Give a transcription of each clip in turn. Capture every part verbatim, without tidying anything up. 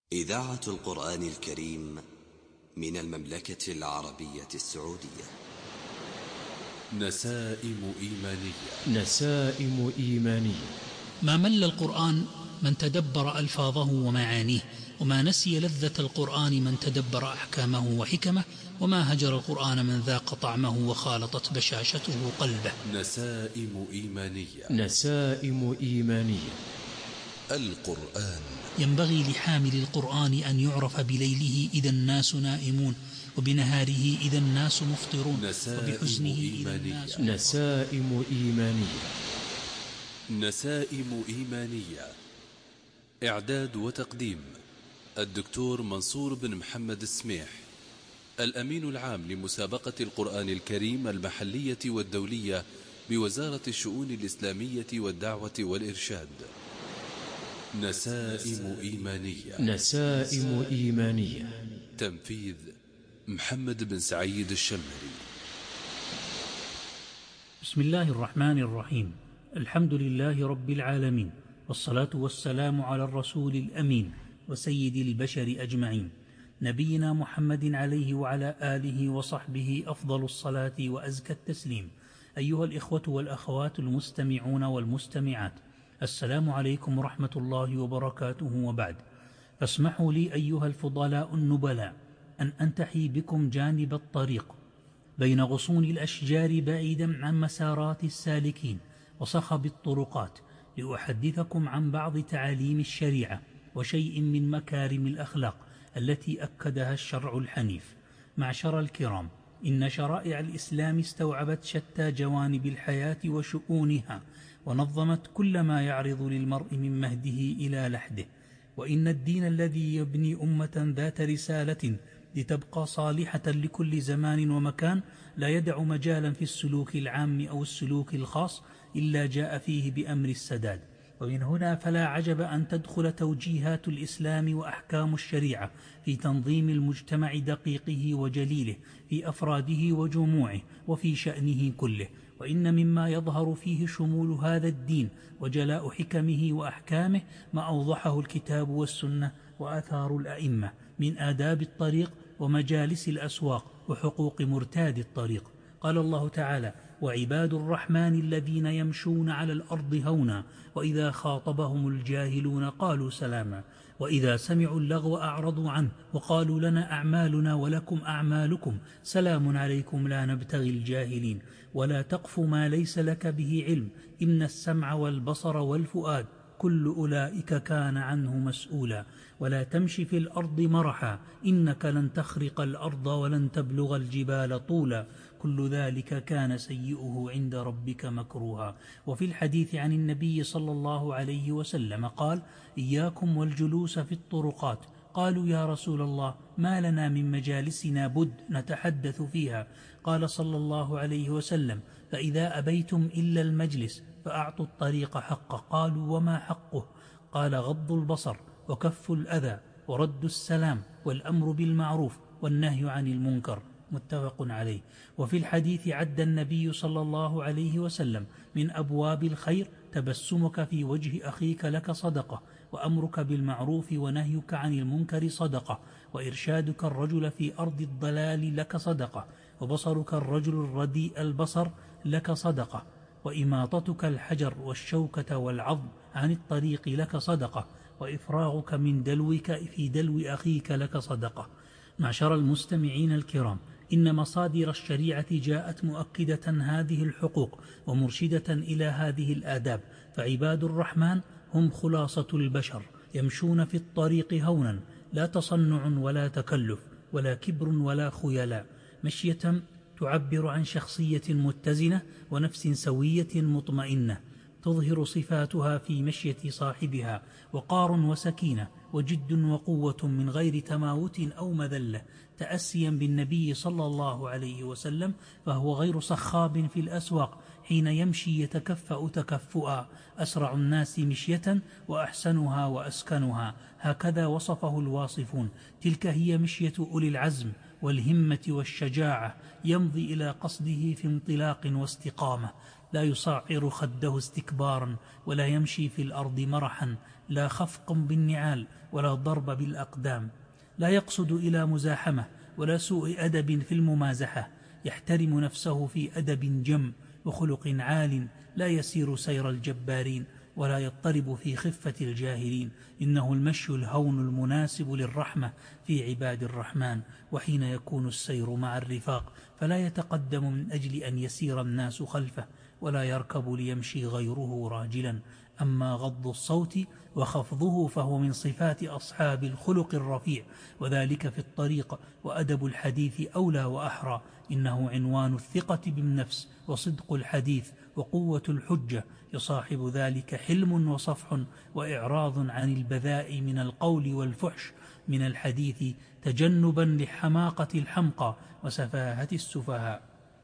إذاعة القرآن الكريم من المملكة العربية السعودية. نسائم إيمانية. نسائم إيمانية. ما مل القرآن من تدبر ألفاظه ومعانيه، وما نسي لذة القرآن من تدبر أحكامه وحكمه، وما هجر القرآن من ذاق طعمه وخالطت بشاشته قلبه. نسائم إيمانية. نسائم إيمانية. القرآن ينبغي لحامل القرآن أن يعرف بليله إذا الناس نائمون، وبنهاره إذا الناس مفطرون، وبحزنه إذا الناس. نسائم إيمانية. نسائم إيمانية. إعداد وتقديم الدكتور منصور بن محمد السميح، الأمين العام لمسابقة القرآن الكريم المحلية والدولية بوزارة الشؤون الإسلامية والدعوة والإرشاد. نسائم إيمانية. نسائم إيمانية. تنفيذ محمد بن سعيد الشمري. بسم الله الرحمن الرحيم. الحمد لله رب العالمين، والصلاة والسلام على الرسول الأمين وسيد البشر أجمعين، نبينا محمد عليه وعلى آله وصحبه أفضل الصلاة وأزكى التسليم. أيها الإخوة والأخوات المستمعون والمستمعات، السلام عليكم ورحمة الله وبركاته، وبعد، فاسمحوا لي أيها الفضلاء النبلاء أن أنتحي بكم جانب الطريق بين غصون الأشجار بعيدا عن مسارات السالكين وصخب الطرقات، لأحدثكم عن بعض تعاليم الشريعة وشيء من مكارم الأخلاق التي أكدها الشرع الحنيف. معشر الكرام، إن شرائع الإسلام استوعبت شتى جوانب الحياة وشؤونها، ونظمت كل ما يعرض للمرء من مهده إلى لحده. وإن الدين الذي يبني أمة ذات رسالة لتبقى صالحة لكل زمان ومكان لا يدع مجالا في السلوك العام أو السلوك الخاص إلا جاء فيه بأمر السداد. ومن هنا فلا عجب أن تدخل توجيهات الإسلام وأحكام الشريعة في تنظيم المجتمع دقيقه وجليله، في أفراده وجموعه، وفي شأنه كله. وإن مما يظهر فيه شمول هذا الدين وجلاء حكمه وأحكامه ما أوضحه الكتاب والسنة وآثار الأئمة من آداب الطريق ومجالس الأسواق وحقوق مرتاد الطريق. قال الله تعالى: وعباد الرحمن الذين يمشون على الأرض هونا وإذا خاطبهم الجاهلون قالوا سلاما وإذا سمعوا اللغو أعرضوا عنه وقالوا لنا أعمالنا ولكم أعمالكم سلام عليكم لا نبتغي الجاهلين ولا تقف ما ليس لك به علم إن السمع والبصر والفؤاد كل أولئك كان عنه مسؤولا ولا تمشي في الأرض مرحا إنك لن تخرق الأرض ولن تبلغ الجبال طولا كل ذلك كان سيئه عند ربك مكروها. وفي الحديث عن النبي صلى الله عليه وسلم قال: إياكم والجلوس في الطرقات. قالوا: يا رسول الله، ما لنا من مجالسنا بد نتحدث فيها؟ قال صلى الله عليه وسلم: فإذا أبيتم إلا المجلس فأعطوا الطريق حقه. قالوا: وما حقه؟ قال: غض البصر وكف الأذى ورد السلام والأمر بالمعروف والنهي عن المنكر. متفق عليه. وفي الحديث عد النبي صلى الله عليه وسلم من أبواب الخير تبسمك في وجه أخيك لك صدقة، وأمرك بالمعروف ونهيك عن المنكر صدقة، وإرشادك الرجل في أرض الضلال لك صدقة، وبصرك الرجل الرديء البصر لك صدقة، وإماطتك الحجر والشوكة والعظم عن الطريق لك صدقة، وإفراغك من دلوك في دلو أخيك لك صدقة. معشر المستمعين الكرام، إن مصادر الشريعة جاءت مؤكدة هذه الحقوق ومرشدة إلى هذه الآداب. فعباد الرحمن هم خلاصة البشر، يمشون في الطريق هونا، لا تصنع ولا تكلف ولا كبر ولا خيلاء، مشية تعبر عن شخصية متزنة ونفس سوية مطمئنة، تظهر صفاتها في مشية صاحبها وقار وسكينة وجد وقوة من غير تماوت أو مذلة، تأسيا بالنبي صلى الله عليه وسلم، فهو غير صخاب في الأسواق حين يمشي يتكفأ تكفؤا، أسرع الناس مشية وأحسنها وأسكنها، هكذا وصفه الواصفون. تلك هي مشية أولي العزم والهمة والشجاعة، يمضي إلى قصده في انطلاق واستقامة، لا يصعر خده استكبارا ولا يمشي في الأرض مرحا، لا خفق بالنعال ولا ضرب بالأقدام، لا يقصد إلى مزاحمة ولا سوء أدب في الممازحة، يحترم نفسه في أدب جم وخلق عال، لا يسير سير الجبارين ولا يضطرب في خفة الجاهلين. إنه المشي الهون المناسب للرحمة في عباد الرحمن، وحين يكون السير مع الرفاق فلا يتقدم من أجل أن يسير الناس خلفه، ولا يركب ليمشي غيره راجلا. أما غض الصوت وخفضه فهو من صفات أصحاب الخلق الرفيع، وذلك في الطريق، وأدب الحديث أولى وأحرى. إنه عنوان الثقة بالنفس وصدق الحديث وقوة الحجة، يصاحب ذلك حلم وصفح وإعراض عن البذاء من القول والفحش من الحديث، تجنبا لحماقة الحمقى وسفاهة السفهاء.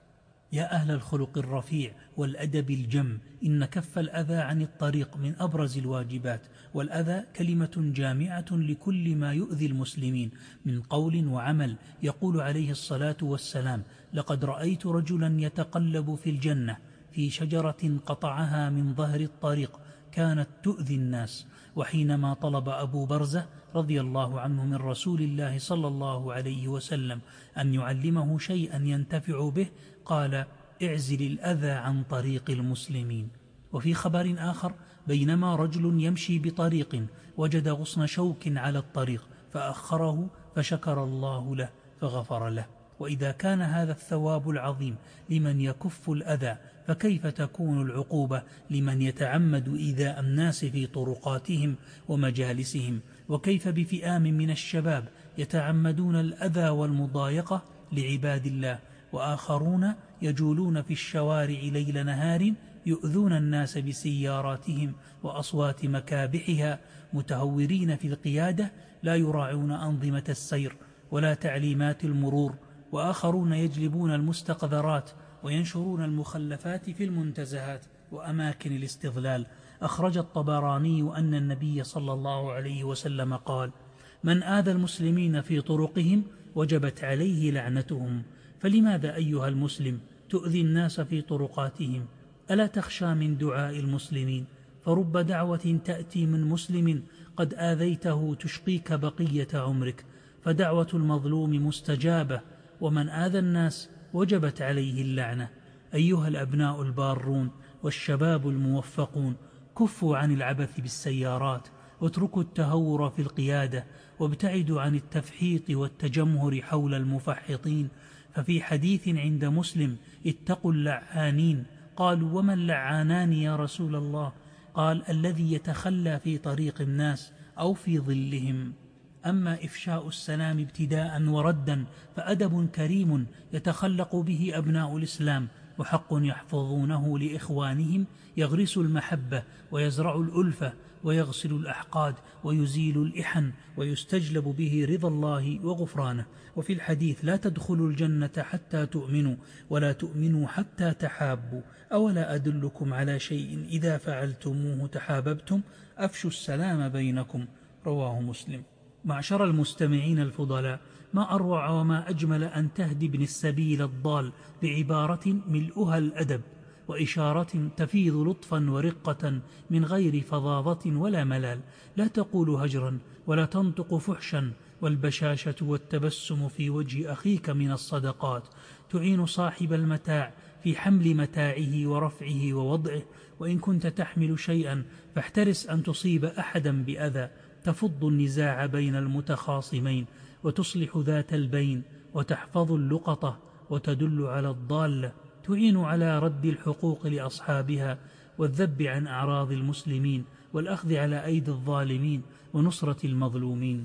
يا أهل الخلق الرفيع والأدب الجم، إن كف الأذى عن الطريق من أبرز الواجبات، والأذى كلمة جامعة لكل ما يؤذي المسلمين من قول وعمل. يقول عليه الصلاة والسلام: لقد رأيت رجلا يتقلب في الجنة في شجرة قطعها من ظهر الطريق كانت تؤذي الناس. وحينما طلب أبو برزة رضي الله عنه من رسول الله صلى الله عليه وسلم أن يعلمه شيئا ينتفع به، قال: اعزل الأذى عن طريق المسلمين. وفي خبر آخر: بينما رجل يمشي بطريق وجد غصن شوك على الطريق فأخره فشكر الله له فغفر له. وإذا كان هذا الثواب العظيم لمن يكف الأذى، فكيف تكون العقوبة لمن يتعمد إيذاء الناس في طرقاتهم ومجالسهم؟ وكيف بفئام من الشباب يتعمدون الأذى والمضايقة لعباد الله، وآخرون يجولون في الشوارع ليل نهار يؤذون الناس بسياراتهم وأصوات مكابحها، متهورين في القيادة لا يراعون أنظمة السير ولا تعليمات المرور، وآخرون يجلبون المستقذرات وينشرون المخلفات في المنتزهات وأماكن الاستظلال. أخرج الطبراني أن النبي صلى الله عليه وسلم قال: من آذى المسلمين في طرقهم وجبت عليه لعنتهم. فلماذا أيها المسلم تؤذي الناس في طرقاتهم؟ ألا تخشى من دعاء المسلمين؟ فرب دعوة تأتي من مسلم قد آذيته تشقيك بقية عمرك، فدعوة المظلوم مستجابة، ومن آذى الناس وجبت عليه اللعنة. أيها الأبناء البارون والشباب الموفقون، كفوا عن العبث بالسيارات، واتركوا التهور في القيادة، وابتعدوا عن التفحيط والتجمهر حول المفحطين. ففي حديث عند مسلم: اتقوا اللعانين. قالوا: وما اللعانان يا رسول الله؟ قال: الذي يتخلى في طريق الناس أو في ظلهم. أما إفشاء السلام ابتداء وردا فأدب كريم يتخلق به أبناء الإسلام، وحق يحفظونه لإخوانهم، يغرس المحبة ويزرع الألفة ويغسل الأحقاد ويزيل الإحن، ويستجلب به رضا الله وغفرانه. وفي الحديث: لا تدخلوا الجنة حتى تؤمنوا، ولا تؤمنوا حتى تحابوا. أولا أدلكم على شيء إذا فعلتموه تحاببتم؟ أفشوا السلام بينكم. رواه مسلم. معشر المستمعين الفضلاء، ما أروع وما أجمل أن تهدي ابن السبيل الضال بعبارة ملؤها الأدب، وإشارة تفيض لطفا ورقة من غير فظاظة ولا ملال. لا تقول هجرا ولا تنطق فحشا، والبشاشة والتبسم في وجه أخيك من الصدقات. تعين صاحب المتاع في حمل متاعه ورفعه ووضعه، وإن كنت تحمل شيئا فاحترس أن تصيب أحدا بأذى. تفض النزاع بين المتخاصمين، وتصلح ذات البين، وتحفظ اللقطة، وتدل على الضالة. تعين على رد الحقوق لأصحابها، والذب عن أعراض المسلمين، والأخذ على أيدي الظالمين، ونصرة المظلومين.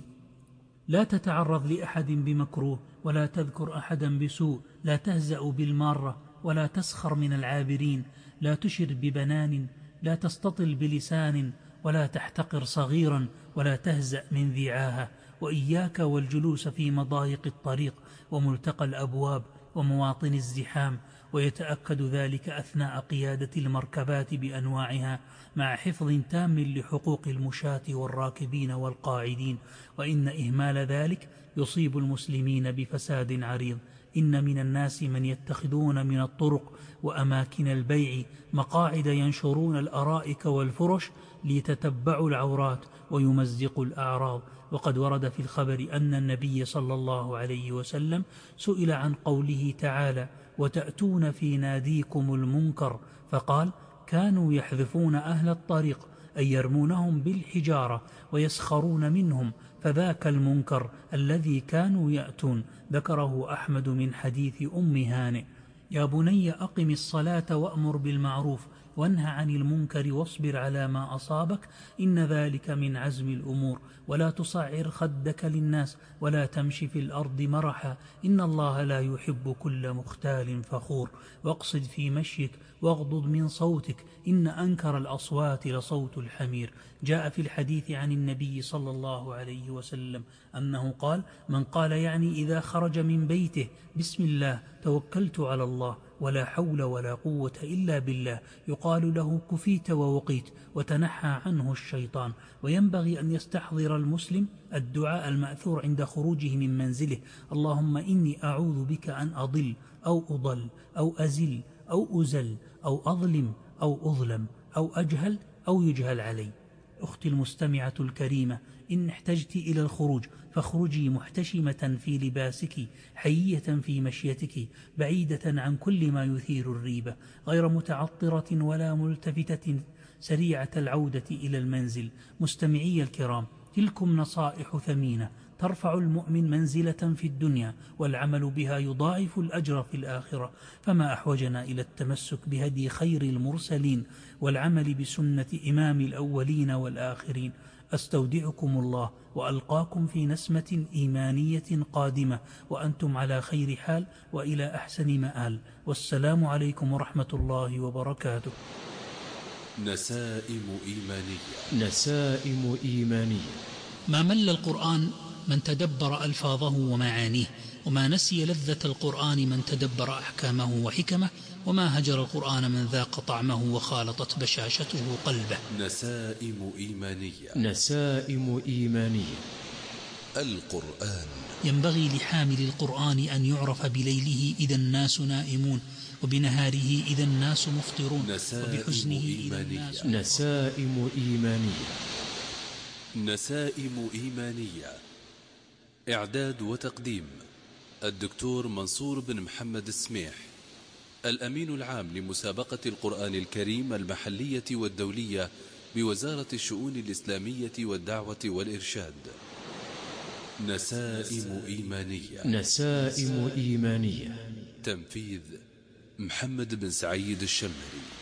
لا تتعرض لأحد بمكروه، ولا تذكر أحدا بسوء. لا تهزأ بالمارة، ولا تسخر من العابرين. لا تشر ببنان، لا تستطل بلسان، ولا تحتقر صغيرا، ولا تهزأ من ذعاها. وإياك والجلوس في مضايق الطريق وملتقى الأبواب ومواطن الزحام، ويتأكد ذلك أثناء قيادة المركبات بأنواعها، مع حفظ تام لحقوق المشاة والراكبين والقاعدين. وإن إهمال ذلك يصيب المسلمين بفساد عريض. إن من الناس من يتخذون من الطرق وأماكن البيع مقاعد ينشرون الأرائك والفرش ليتتبعوا العورات ويمزقوا الأعراض. وقد ورد في الخبر أن النبي صلى الله عليه وسلم سئل عن قوله تعالى: وتأتون في ناديكم المنكر، فقال: كانوا يحذفون أهل الطريق، أي يرمونهم بالحجارة ويسخرون منهم، فذاك المنكر الذي كانوا يأتون. ذكره أحمد من حديث أم هانئ. يا بني أقم الصلاة وأمر بالمعروف وانهى عن المنكر واصبر على ما أصابك، إن ذلك من عزم الأمور. ولا تصعر خدك للناس ولا تمشي في الأرض مرحا، إن الله لا يحب كل مختال فخور. واقصد في مشيك واغضض من صوتك، إن أنكر الأصوات لصوت الحمير. جاء في الحديث عن النبي صلى الله عليه وسلم أنه قال: من قال يعني إذا خرج من بيته: بسم الله توكلت على الله ولا حول ولا قوة إلا بالله، يقال له كفيت ووقيت وتنحى عنه الشيطان. وينبغي أن يستحضر المسلم الدعاء المأثور عند خروجه من منزله: اللهم إني أعوذ بك أن أضل أو أضل أو أزل أو أزل أو أظلم أو أظلم أو أجهل أو يجهل علي. أختي المستمعة الكريمة، إن احتجت إلى الخروج فاخرجي محتشمة في لباسك، حيية في مشيتك، بعيدة عن كل ما يثير الريبة، غير متعطرة ولا ملتفتة، سريعة العودة إلى المنزل. مستمعي الكرام، تلكم نصائح ثمينة ترفع المؤمن منزلة في الدنيا، والعمل بها يضاعف الأجر في الآخرة. فما أحوجنا إلى التمسك بهدي خير المرسلين والعمل بسنة إمام الأولين والآخرين. أستودعكم الله وألقاكم في نسمة إيمانية قادمة وأنتم على خير حال وإلى أحسن مآل. والسلام عليكم ورحمة الله وبركاته. نسائم إيمانية. نسائم إيمانية. ما مل القرآن من تدبر ألفاظه ومعانيه، وما نسي لذة القرآن من تدبر أحكامه وحكمه، وما هجر القرآن من ذاق طعمه وخالطت بشاشته قلبه. نسائم إيمانية. نسائم إيمانية. القرآن ينبغي لحامل القرآن أن يعرف بليله إذا الناس نائمون، وبنهاره إذا الناس مفطرون، وبحزنه إذا الناس. نسائم إيمانية. نسائم إيمانية. إعداد وتقديم الدكتور منصور بن محمد السميح، الأمين العام لمسابقة القرآن الكريم المحلية والدولية بوزارة الشؤون الإسلامية والدعوة والإرشاد. نسائم إيمانية. نسائم إيمانية. تنفيذ محمد بن سعيد الشمري.